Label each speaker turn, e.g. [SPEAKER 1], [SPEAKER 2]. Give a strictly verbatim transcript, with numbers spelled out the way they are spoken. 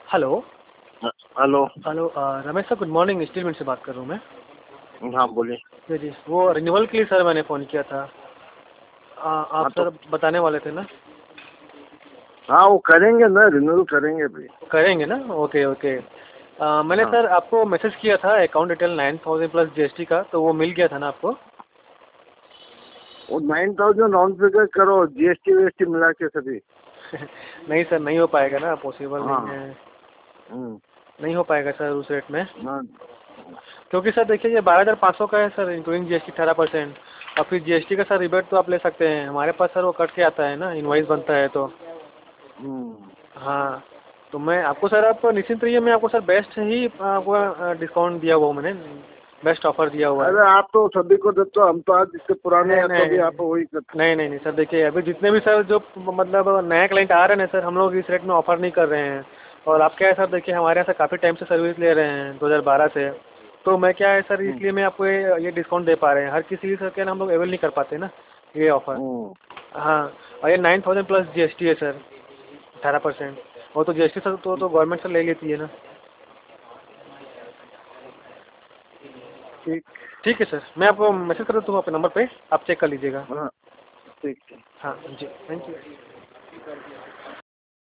[SPEAKER 1] Hello.
[SPEAKER 2] ह- hello.
[SPEAKER 1] Hello uh, Ramesh sir, good morning. Steel mill से बात कर रहा हूँ मैं।
[SPEAKER 2] हाँ बोलिए।
[SPEAKER 1] जी जी, वो रिन्यूअल के लिए सर मैंने फ़ोन किया था। आ,
[SPEAKER 2] हाँ
[SPEAKER 1] आप
[SPEAKER 2] तो
[SPEAKER 1] सर बताने वाले थे ना?
[SPEAKER 2] हाँ वो करेंगे ना, रिन्यूअल करेंगे भी।
[SPEAKER 1] करेंगे ना? Okay okay. आ, मैंने
[SPEAKER 2] हाँ
[SPEAKER 1] सर आपको मैसेज किया था account detail nine thousand plus GST का, तो वो मिल गया था ना आपको?
[SPEAKER 2] वो नाइन थाउजेंड राउंड फिगर करो, जीएसटी वीएसटी मिला के सभी।
[SPEAKER 1] नहीं सर, नहीं हो पाएगा ना, पॉसिबल
[SPEAKER 2] हाँ।
[SPEAKER 1] नहीं है।
[SPEAKER 2] हम्म।
[SPEAKER 1] नहीं हो पाएगा सर उस रेट में,
[SPEAKER 2] हाँ।
[SPEAKER 1] क्योंकि सर देखिए ये बारह हज़ार पाँच सौ का है सर, इंक्लूडिंग जीएसटी अठारह परसेंट। और फिर जीएसटी का सर रिबेट तो आप ले सकते हैं, हमारे पास सर वो कट के आता है ना, इनवाइस बनता है तो।
[SPEAKER 2] हम्म।
[SPEAKER 1] हाँ, तो मैं आपको सर, आप निश्चिंत रहिए, मैं आपको सर बेस्ट ही आपको डिस्काउंट दिया हुआ हूँ मैंने, बेस्ट ऑफर दिया हुआ है।
[SPEAKER 2] अरे आप तो सभी को देते हो, हम तो आज जितने पुराने
[SPEAKER 1] नहीं
[SPEAKER 2] हैं तो भी
[SPEAKER 1] नहीं
[SPEAKER 2] आप वही करते
[SPEAKER 1] नहीं नहीं नहीं सर, देखिए अभी जितने भी सर जो मतलब नया क्लाइंट आ रहे हैं सर, हम लोग इस रेट में ऑफर नहीं कर रहे हैं। और आप क्या है सर, देखिए हमारे यहाँ से काफ़ी टाइम से सर्विस ले रहे हैं, दो हज़ार बारह से। तो मैं क्या है सर,
[SPEAKER 2] हम्म।
[SPEAKER 1] इसलिए मैं आपको ये ये डिस्काउंट दे पा रहे हैं। हर किसी सर के ना हम लोग अवेल नहीं कर पाते ना ये ऑफर।
[SPEAKER 2] हम्म।
[SPEAKER 1] हाँ, और ये नाइन थाउजेंड प्लस जीएसटी है सर, अठारह परसेंट। वो तो जीएसटी सर तो तो गवर्नमेंट से ले लेती है ना।
[SPEAKER 2] ठीक।
[SPEAKER 1] ठीक है सर, मैं आपको मैसेज कर देता हूँ आपके नंबर पे, आप चेक कर लीजिएगा।
[SPEAKER 2] हाँ ठीक है।
[SPEAKER 1] हाँ जी, थैंक यू।